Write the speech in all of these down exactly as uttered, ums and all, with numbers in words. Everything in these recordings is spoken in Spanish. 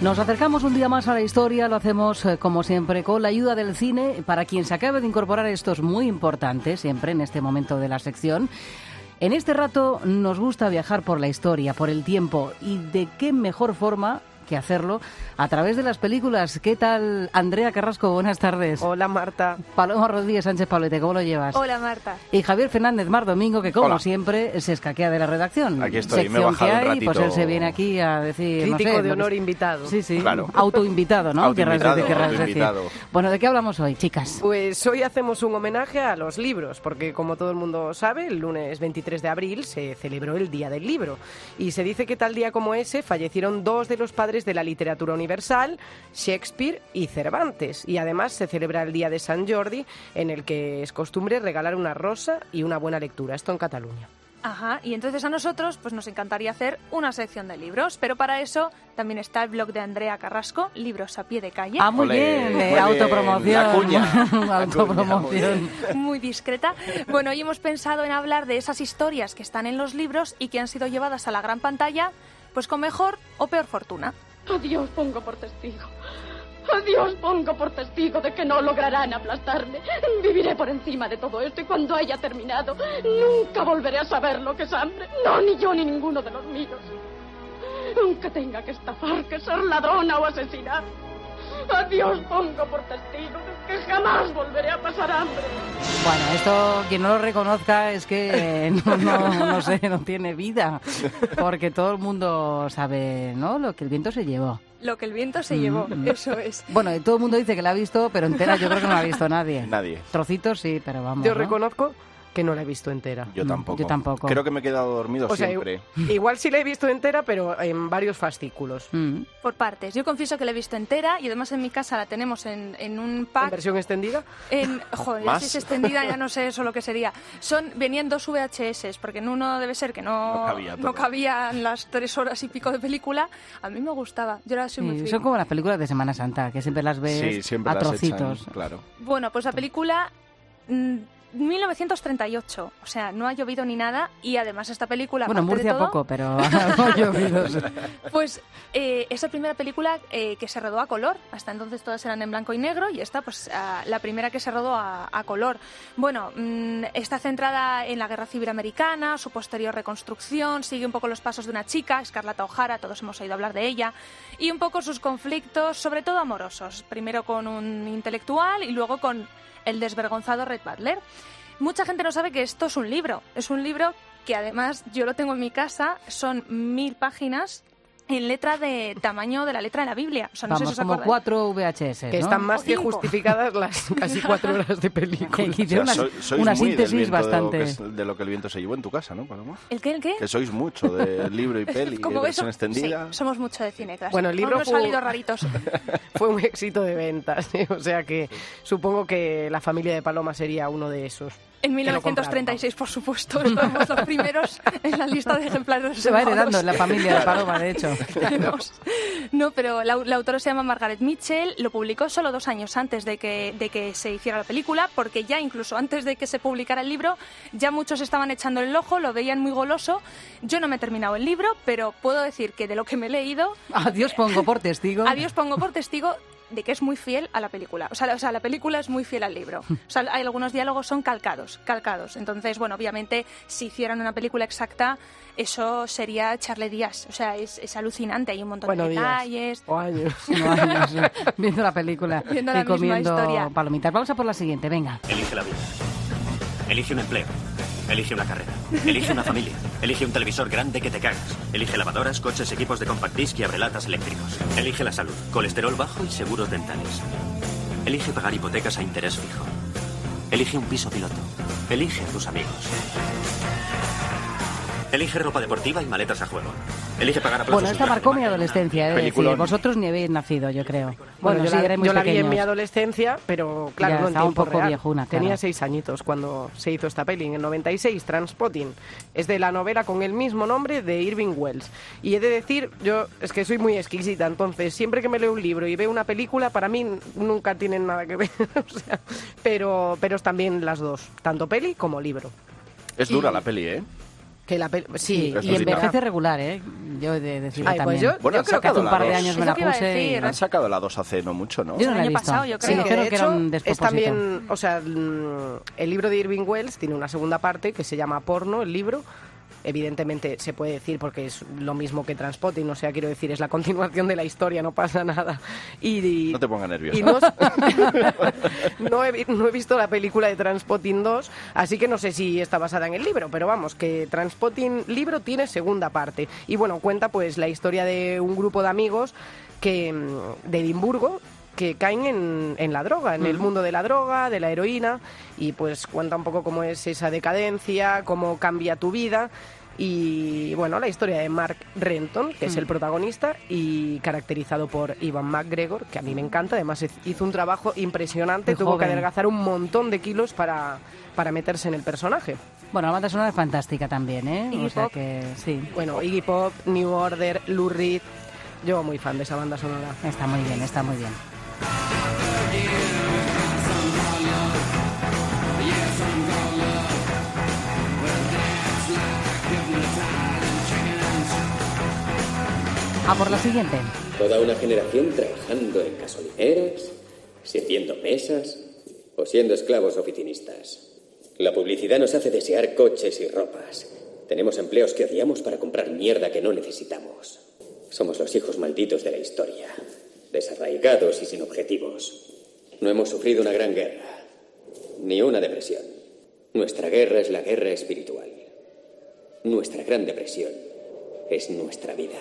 Nos acercamos un día más a la historia, lo hacemos eh, como siempre con la ayuda del cine. Para quien se acabe de incorporar, esto es muy importante siempre en este momento de la sección. En este rato nos gusta viajar por la historia, por el tiempo, y de qué mejor forma que hacerlo a través de las películas. ¿Qué tal, Andrea Carrasco? Buenas tardes. Hola, Marta. Paloma Rodríguez Sánchez Pablete, ¿cómo lo llevas? Hola, Marta. Y Javier Fernández Mar Domingo, que como Hola. siempre se escaquea de la redacción. Aquí estoy, Sección me he bajado que un hay, ratito. pues él se viene aquí a decir... Crítico no sé, de lo honor que- invitado. Sí, sí, Claro. autoinvitado, ¿no? Autoinvitado, Querrás decir, querrás autoinvitado. decir. Bueno, ¿de qué hablamos hoy, chicas? Pues hoy hacemos un homenaje a los libros, porque como todo el mundo sabe, el lunes veintitrés de abril se celebró el Día del Libro. Y se dice que tal día como ese fallecieron dos de los padres de la literatura universal, Shakespeare y Cervantes. Y además se celebra el Día de San Jordi, en el que es costumbre regalar una rosa y una buena lectura. Esto en Cataluña. Ajá, y entonces a nosotros pues nos encantaría hacer una sección de libros, pero para eso también está el blog de Andrea Carrasco, Libros a pie de calle. Ah, muy Olé, bien, muy eh, bien. autopromoción. La cuña. La Autopromoción. cuña, Muy discreta. Bueno, hoy hemos pensado en hablar de esas historias que están en los libros y que han sido llevadas a la gran pantalla, pues con mejor o peor fortuna. A Dios pongo por testigo. A Dios pongo por testigo de que no lograrán aplastarme. Viviré por encima de todo esto y cuando haya terminado, nunca volveré a saber lo que es hambre. No, ni yo ni ninguno de los míos. Aunque tenga que estafar, que ser ladrona o asesinar. A Dios pongo por testigo de que jamás volveré a pasar hambre. Bueno, esto quien no lo reconozca es que eh, no, no, no sé, no tiene vida, porque todo el mundo sabe, ¿no?, lo que el viento se llevó. Lo que el viento se llevó, Mm. eso es. Bueno, y todo el mundo dice que la ha visto, pero entera yo creo que no la ha visto nadie. Nadie. Trocitos sí, pero vamos, Yo ¿no? reconozco que no la he visto entera. Yo Mm, tampoco. yo tampoco. Creo que me he quedado dormido O sea, siempre. igual sí la he visto entera, pero en varios fascículos. Mm. Por partes. Yo confieso que la he visto entera y además en mi casa la tenemos en, en un ¿En pack. versión extendida? En, joder, ¿Más? si es extendida ya no sé eso lo que sería. Son, venían dos V H S, porque en uno debe ser que no, No cabía todo. no cabían las tres horas y pico de película. A mí me gustaba, yo ahora soy muy Sí, friki. son como las películas de Semana Santa, que siempre las ves Sí, siempre a las trocitos. echan, claro. Bueno, pues la película... mm, mil novecientos treinta y ocho, o sea, no ha llovido ni nada y además esta película... Bueno, en aparte de Murcia todo, poco, pero ha llovido. Pues eh, es la primera película eh, que se rodó a color. Hasta entonces todas eran en blanco y negro y esta, pues, ah, la primera que se rodó a, a color. Bueno, mmm, está centrada en la Guerra Civil Americana, su posterior reconstrucción, sigue un poco los pasos de una chica, Escarlata O'Hara, todos hemos oído hablar de ella, y un poco sus conflictos, sobre todo amorosos. Primero con un intelectual y luego con el desvergonzado Red Butler. Mucha gente no sabe que esto es un libro. Es un libro que además yo lo tengo en mi casa, son mil páginas en letra de tamaño de la letra de la Biblia. O sea, no Vamos, sé si os como acordáis. cuatro V H S, Que ¿no? están más O que cinco. justificadas las casi cuatro horas de película. Que O hice sea, una, soy- sois una muy del síntesis viento de lo bastante... que es- de lo que el viento se llevó en tu casa, ¿no, Paloma? ¿El qué, el qué? Que sois mucho de libro y peli, Como de eso, versión extendida. sí, somos mucho de cine clásico. Bueno, el libro Hemos fue- salido raritos. Fue un éxito de ventas, ¿eh? O sea que supongo que La familia de Paloma sería uno de esos. En mil novecientos treinta y seis, por supuesto, estamos los primeros en la lista de ejemplares Se va reservados. heredando en la familia de Paloma, de hecho. Tenemos. No, pero la, la autora se llama Margaret Mitchell, lo publicó solo dos años antes de que, de que se hiciera la película, porque ya incluso antes de que se publicara el libro, ya muchos estaban echando el ojo, lo veían muy goloso. Yo no me he terminado el libro, pero puedo decir que de lo que me he leído, Adiós pongo por testigo. adiós pongo por testigo de que es muy fiel a la película. O sea, la, o sea, la película es muy fiel al libro. O sea, hay algunos diálogos son calcados, calcados. Entonces, bueno, obviamente, si hicieran una película exacta, eso sería echarle días. O sea, es, es alucinante. Hay un montón Bueno, de días. detalles. O años. No, años, eh, viendo la película Viendo y la misma comiendo historia. palomitas. Vamos a por la siguiente, venga. Elige la vida. Elige un empleo. Elige una carrera. Elige una familia. Elige un televisor grande que te cagas. Elige lavadoras, coches, equipos de compact disc y abrelatas eléctricos. Elige la salud, colesterol bajo y seguros dentales. Elige pagar hipotecas a interés fijo. Elige un piso piloto. Elige a tus amigos. Elige ropa deportiva y maletas a juego. Elige pagar a plazos Bueno, esta un traje marcó de mi marca. adolescencia, es decir, Peliculón. vosotros ni habéis nacido, yo creo. Bueno, Bueno, yo sí, la, erais muy yo la vi en pequeños. mi adolescencia, pero claro, Ya no en estaba un tiempo poco real. viejuna, claro. Tenía seis añitos cuando se hizo esta peli, en el noventa y seis, Transpotting. Es de la novela con el mismo nombre de Irving Welsh. Y he de decir, yo es que soy muy exquisita, entonces siempre que me leo un libro y veo una película, para mí nunca tienen nada que ver. O sea, pero, pero están bien las dos, tanto peli como libro. Es dura la peli, ¿eh? Que la pel- Sí, sí, Eso y sí, envejece regular, ¿eh? Yo he de decirlo Ay, pues también. yo- Bueno, yo han creo que Hace sacado un la par de dos. años me Es la lo que iba a puse. y- decir. Han sacado la dos hace no mucho, ¿no? Yo no El la he año visto. pasado, yo Sí, creo. dijeron de que hecho, era un es despropósito. también, o sea, mm, el libro de Irving Welsh tiene una segunda parte que se llama Porno, el libro. Evidentemente se puede decir porque es lo mismo que Transpotting, o sea, quiero decir, es la continuación de la historia, no pasa nada. Y, y- No te pongas nervioso. y no, no, he, vi- no he visto la película de Transpotting dos, así que no sé si está basada en el libro, pero vamos, que Transpotting libro tiene segunda parte. Y bueno, cuenta pues la historia de un grupo de amigos que mm, de Edimburgo que caen en, en la droga, en el mundo de la droga, de la heroína, y pues cuenta un poco cómo es esa decadencia, cómo cambia tu vida. Y bueno, la historia de Mark Renton, que es el protagonista, y caracterizado por Ivan McGregor, que a mí me encanta. Además, hizo un trabajo impresionante, Muy tuvo joven. que adelgazar un montón de kilos para, para meterse en el personaje. Bueno, la banda sonora es fantástica también, ¿eh? Iggy O sea Pop. que sí, Bueno, Iggy Pop, New Order, Lou Reed. Yo muy fan de esa banda sonora. está muy bien, está muy bien. A por la siguiente. Toda una generación trabajando en gasolineras, sirviendo mesas o siendo esclavos oficinistas. La publicidad nos hace desear coches y ropas. Tenemos empleos que odiamos para comprar mierda que no necesitamos. Somos los hijos malditos de la historia, desarraigados y sin objetivos. No hemos sufrido una gran guerra, ni una depresión. Nuestra guerra es la guerra espiritual. Nuestra gran depresión es nuestra vida.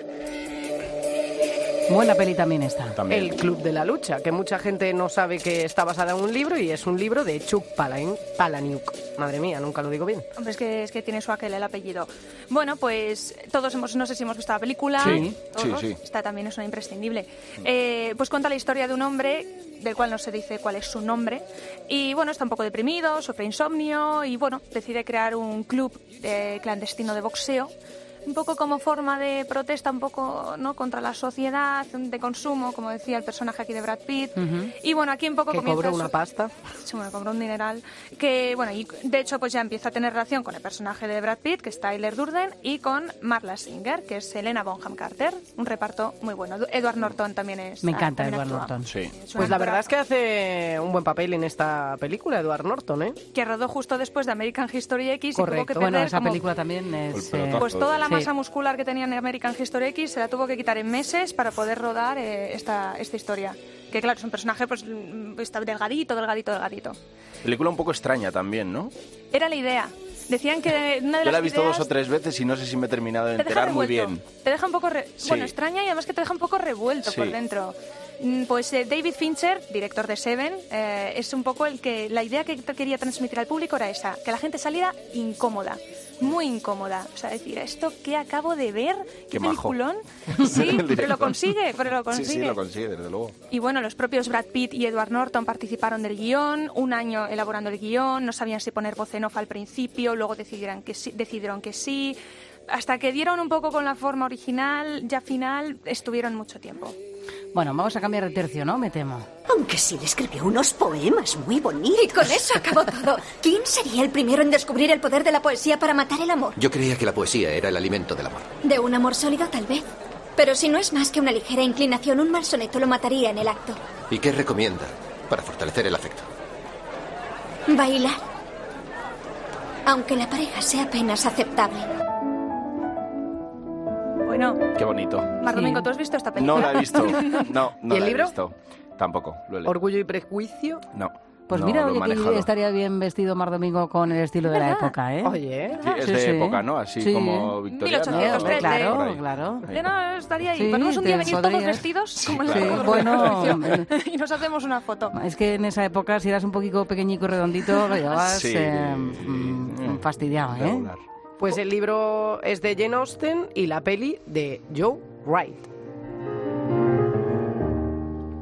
Buena peli también está. También. El Club de la Lucha, que mucha gente no sabe que está basada en un libro y es un libro de Chuck Palahniuk. Palahniuk. Madre mía, nunca lo digo bien. Hombre, es que, es que tiene su aquel el apellido. Bueno, pues todos hemos, no sé si hemos visto la película. Sí, todos. sí, sí. Esta también es una imprescindible. Eh, pues cuenta la historia de un hombre del cual no se dice cuál es su nombre. Y bueno, está un poco deprimido, sufre insomnio y bueno, decide crear un club eh, clandestino de boxeo. Un poco como forma de protesta, un poco no contra la sociedad de consumo, como decía el personaje aquí de Brad Pitt. Y bueno, aquí un poco Que comienza cobró su- una pasta. Sí, bueno, cobró un dineral. Que, bueno, y de hecho, pues ya empieza a tener relación con el personaje de Brad Pitt, que es Tyler Durden, y con Marla Singer, que es Helena Bonham Carter. Un reparto muy bueno. Edward Norton también es. Me ah, encanta también Edward actúa. Norton. Sí. Es una Pues la actora verdad es que hace un buen papel en esta película, Edward Norton, ¿eh? que rodó justo después de American History X y tuvo Correcto. que Bueno, perder esa como- película también es... El pelotazo. eh, Pues toda la Sí. masa muscular que tenía en American History X se la tuvo que quitar en meses para poder rodar eh, esta, esta historia. Que claro, es un personaje pues mm, está delgadito, delgadito, delgadito. Película un poco extraña también, ¿no? Era la idea. Decían que una de Yo las la he visto ideas dos o tres veces y no sé si me he terminado de te deja enterar muy revuelto. bien. Te deja un poco re- Sí. bueno, extraña y además que te deja un poco revuelto Sí. por dentro. Mm, Pues eh, David Fincher, director de Seven, eh, es un poco el que la idea que t- quería transmitir al público era esa, que la gente saliera incómoda, muy incómoda. O sea, decir, ¿esto qué acabo de ver? ¿Qué, Qué majo. peliculón? Sí, El pero lo director. consigue, pero lo consigue. Sí, sí, lo consigue, desde luego. Y bueno, los propios Brad Pitt y Edward Norton participaron del guión, un año elaborando el guión, no sabían si poner voz en off al principio, luego decidieron que sí, decidieron que sí, hasta que dieron un poco con la forma original, ya final, estuvieron mucho tiempo. Bueno, vamos a cambiar de tercio, ¿no? Me temo. Aunque sí le escribió unos poemas muy bonitos. Y con eso acabó todo. ¿Quién sería el primero en descubrir el poder de la poesía para matar el amor? Yo creía que la poesía era el alimento del amor. De un amor sólido, tal vez. Pero si no es más que una ligera inclinación, un mal soneto lo mataría en el acto. ¿Y qué recomienda para fortalecer el afecto? Bailar. Aunque la pareja sea apenas aceptable. Bueno, Qué bonito. Mar Sí. Domingo, ¿tú has visto esta película? No la he visto. No, no ¿Y el la libro? he visto. Tampoco. Lo he leído. Orgullo y prejuicio. No. Pues no mira, lo he oye, manejado. que estaría bien vestido Mar Domingo con el estilo de la ¿Verdad? época, ¿eh? Oye, Sí, es Sí, de sí. época, ¿no? Así Sí. como victoriano. mil ochocientos trece. Claro, Por ahí. claro. Ahí. Yo no estaría ahí. Sí, Podemos un día te venir podrías. todos vestidos como en la Sí, foto de bueno, referencia. Y nos hacemos una foto. Es que en esa época, si eras un poquito pequeñico y redondito, lo llevabas Sí. eh, mm, fastidiado, ¿eh? Regular. pues el libro es de Jane Austen y la peli de Joe Wright.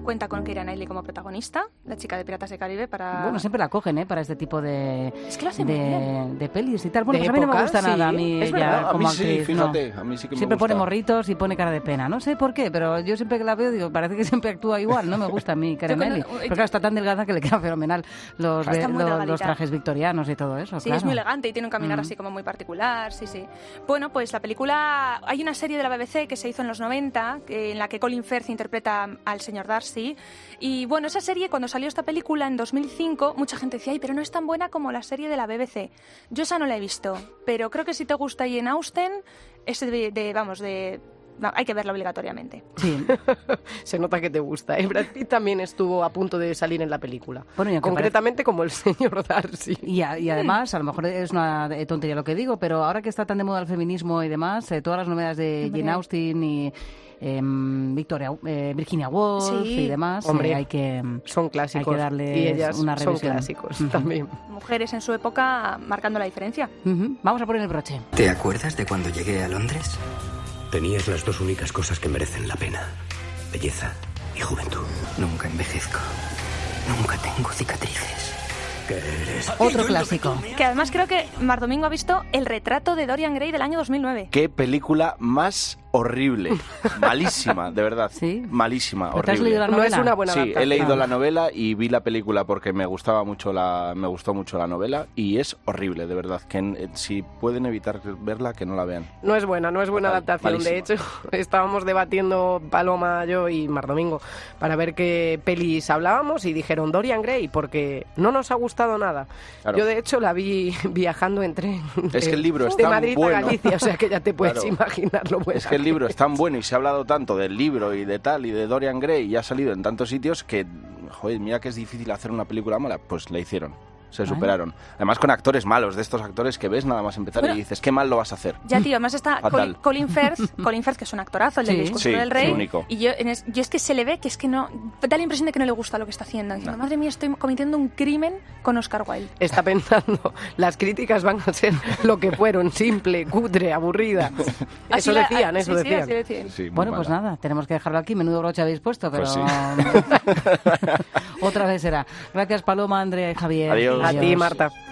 cuenta con Keira Knightley como protagonista, la chica de Piratas del Caribe, para... Bueno, siempre la cogen, ¿eh? Para este tipo de, es que lo hacen de, muy bien. de pelis y tal. Bueno, De pues a mí no me época, gusta sí, nada a mí es ella verdad. A como mí sí, actriz, fíjate, no. a mí sí que me Siempre gusta. pone morritos y pone cara de pena. No sé por qué, pero yo siempre que la veo digo, parece que siempre actúa igual. No me gusta a mí Keira Knightley. Pero claro, está tan delgada que le queda fenomenal los, Está muy los, delgadita. los trajes victorianos y todo eso. Sí, claro. es muy elegante y tiene un caminar Mm. así como muy particular, sí, sí. Bueno, pues la película... Hay una serie de la B B C que se hizo en los noventa, que, en la que Colin Firth interpreta al señor Darcy. Y bueno, esa serie, cuando salió esta película en dos mil cinco, mucha gente decía, ay, pero no es tan buena como la serie de la B B C. Yo esa no la he visto, pero creo que si te gusta Jane Austen, es de, de vamos, de... No, hay que verla obligatoriamente. Sí. Se nota que te gusta. ¿eh? Brad Pitt también estuvo a punto de salir en la película. Bueno, y aunque concretamente como el señor Darcy. Y, a- y además, a lo mejor es una tontería lo que digo, pero ahora que está tan de moda el feminismo y demás, eh, todas las novedades de Hombre. Jane Austen y eh, Victoria, eh, Virginia Woolf Sí. y demás, Hombre, eh, hay que son clásicos. hay que darles y ellas una son revisión. clásicos Ujú. también. Mujeres en su época marcando la diferencia. Ujú. Vamos a poner el broche. ¿Te acuerdas de cuando llegué a Londres? Tenías las dos únicas cosas que merecen la pena: belleza y juventud. Nunca envejezco. Nunca tengo cicatrices. ¿Qué eres? Otro clásico. Que además creo que Mar Domingo ha visto El retrato de Dorian Gray del año dos mil nueve. Qué película más horrible. Malísima, de verdad. ¿Sí? Malísima, ¿Pero te has horrible. leído la No es novela? una buena Sí, he adaptación. leído la novela y vi la película porque me gustaba mucho la, me gustó mucho la novela y es horrible, de verdad. Que eh, si pueden evitar verla, que no la vean. No es buena, no es buena Total, adaptación. De malísima. hecho, estábamos debatiendo Paloma, yo y Mar Domingo para ver qué pelis hablábamos y dijeron Dorian Gray porque no nos ha gustado nada. Claro. Yo de hecho la vi viajando en tren Es de- que el libro es de tan Madrid bueno. a Galicia, o sea que ya te puedes Claro. imaginar lo bueno. Es que el libro es tan bueno y se ha hablado tanto del libro y de tal y de Dorian Gray y ha salido en tantos sitios que, joder, mira que es difícil hacer una película mala, pues la hicieron. Se Ay. superaron. Además con actores malos, de estos actores que ves nada más empezar Bueno. y dices, qué mal lo vas a hacer. Ya, tío, además está Fatal. Col- Colin Firth, Colin Firth, que es un actorazo, el del Sí. discurso Sí, del rey. sí, único. Y yo, en es, yo es que se le ve que es que no... Da la impresión de que no le gusta lo que está haciendo. Diciendo, No. madre mía, estoy cometiendo un crimen con Oscar Wilde. Está pensando, las críticas van a ser lo que fueron, simple, cutre, aburrida. Así Eso la- decían, eso sí, sí, decían. así decían. Sí, muy Bueno, pues mala. nada, tenemos que dejarlo aquí. Menudo broche habéis puesto, pero Pues sí. otra vez será. Gracias, Paloma, Andrea y Javier. Adiós. A ti, Marta.